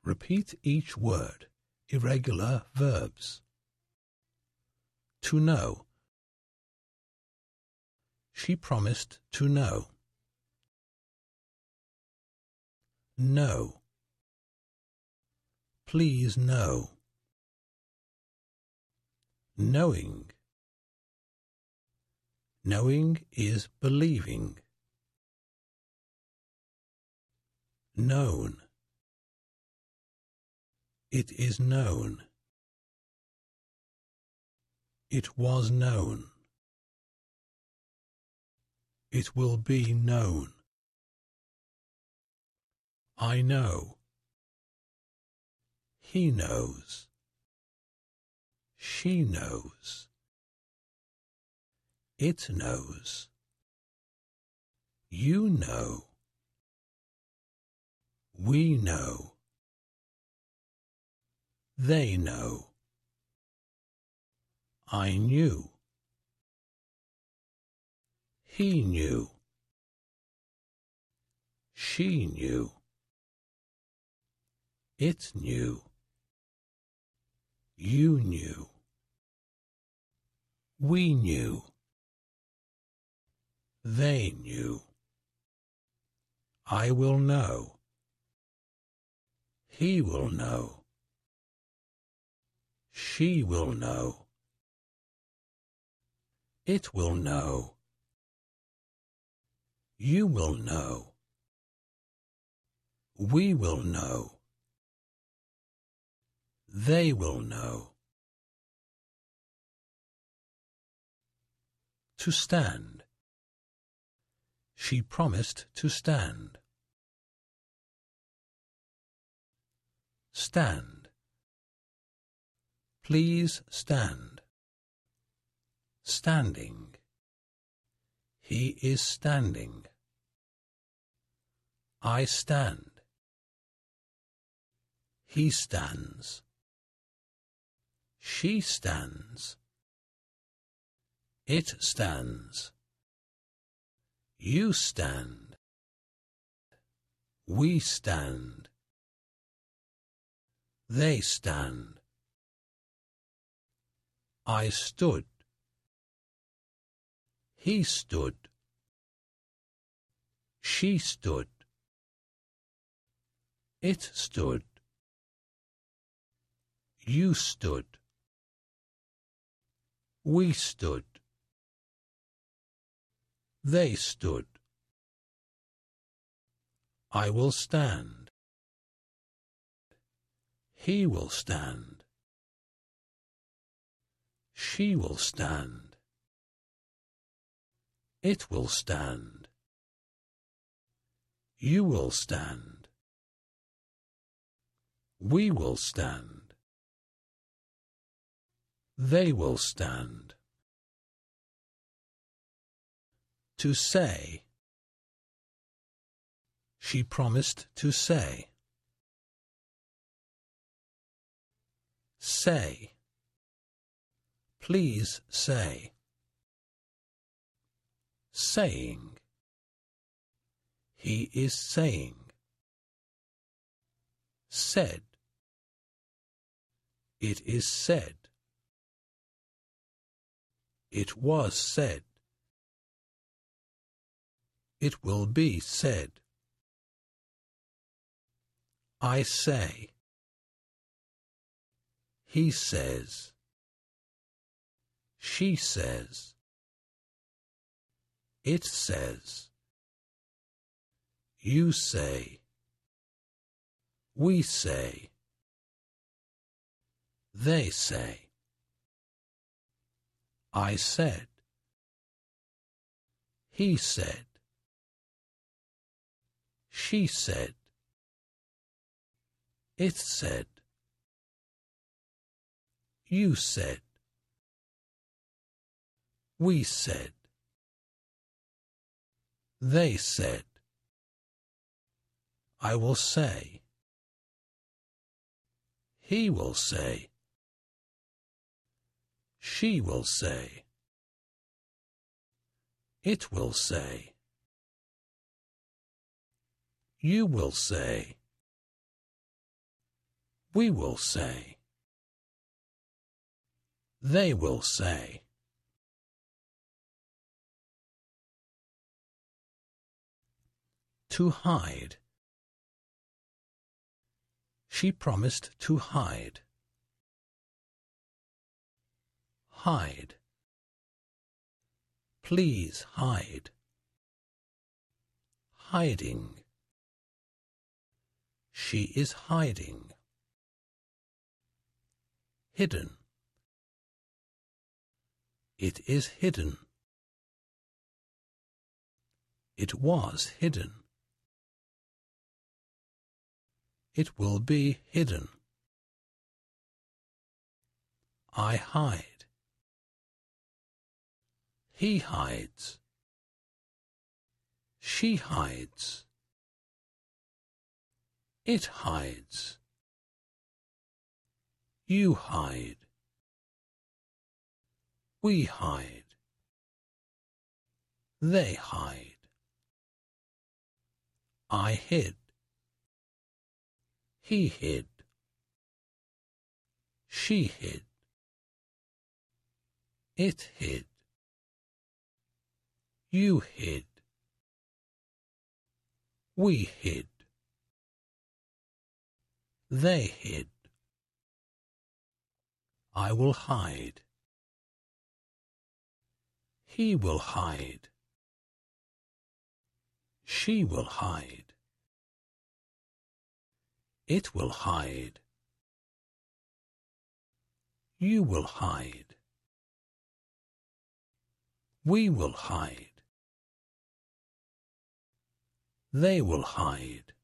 Repeat each word. Irregular verbs. To know. She promised to know. Know. Please know. Knowing. Knowing is believing. Known. It is known. It was known. It will be known. I know. He knows. She knows. It knows. You know. We know. They know. I knew. He knew. She knew. It knew. You knew. We knew. They knew. I will know. He will know. She will know. It will know. You will know. We will know. They will know. To stand. She promised to stand. Stand. Please stand. Standing. He is standing. I stand. He stands. She stands. It stands. You stand. We stand. They stand. I stood. He stood. She stood. It stood. You stood. We stood. They stood. I will stand. He will stand. She will stand. It will stand. You will stand. We will stand. They will stand. To say. She promised to say. Say. Please say. Saying. He is saying. Said. It is said. It was said. It will be said. I say. He says. She says. It says. You say. We say. They say. I said. He said. She said. It said. You said. We said. They said. I will say. He will say. She will say. It will say. You will say. We will say. They will say. To hide. She promised to hide. Hide. Please hide. Hiding. She is hiding. Hidden. It is hidden. It was hidden. It will be hidden. I hide. He hides. She hides. It hides. You hide. We hide. They hide. I hid. He hid. She hid. It hid. You hid. We hid. They hid. I will hide. He will hide. She will hide. It will hide. You will hide. We will hide. They will hide.